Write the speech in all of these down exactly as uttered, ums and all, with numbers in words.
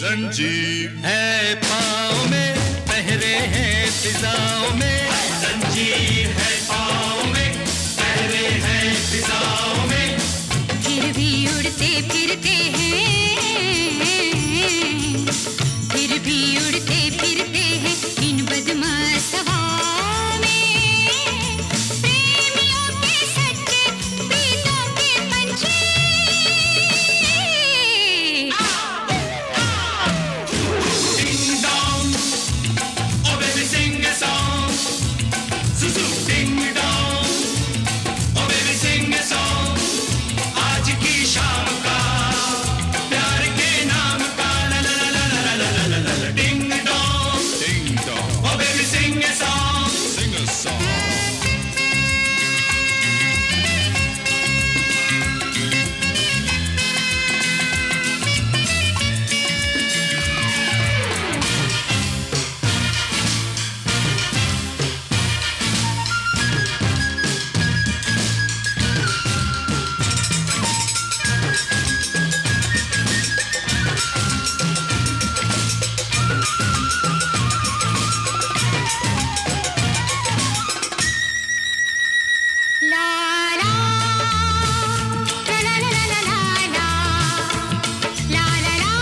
जंजीर है पाँव में, पहरे हैं फिजाओं में। जंजीर है पाँव में, पहरे हैं फिजाओं में। फिर भी उड़ते फिरते हैं, फिर भी उड़ते फिरते हैं इन बदमाश हवाओं में। प्रेमियों के सच्चे प्रीतों के पंछी। Ding dong, oh baby sing a song. Zuzu ding dong, oh baby sing a song. आज की शाम का प्यार के नाम का ला ला ला ला ला ला ला ला ला ding dong, ding dong, oh baby sing a song, sing a song. ला ला ला ला ला ला ला ला ला ला ला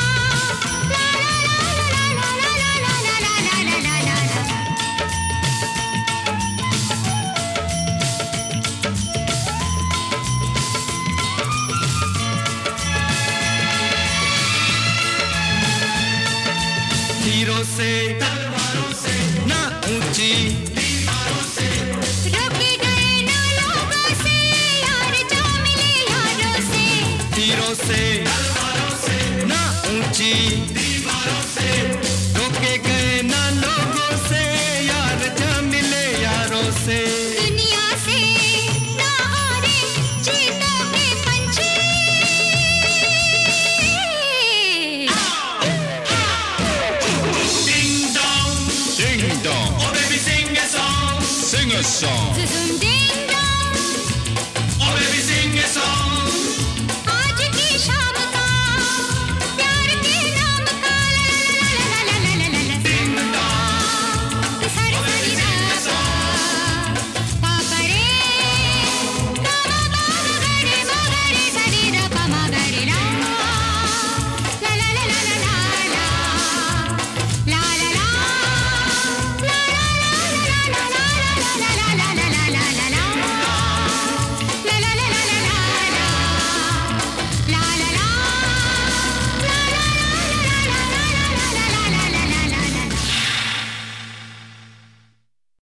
तीरों से तलवारों से ना ऊंची दीवारों से रोके गए ना लोगों से यार जो मिले यारों से। तीरों से तलवारों से ना ऊंची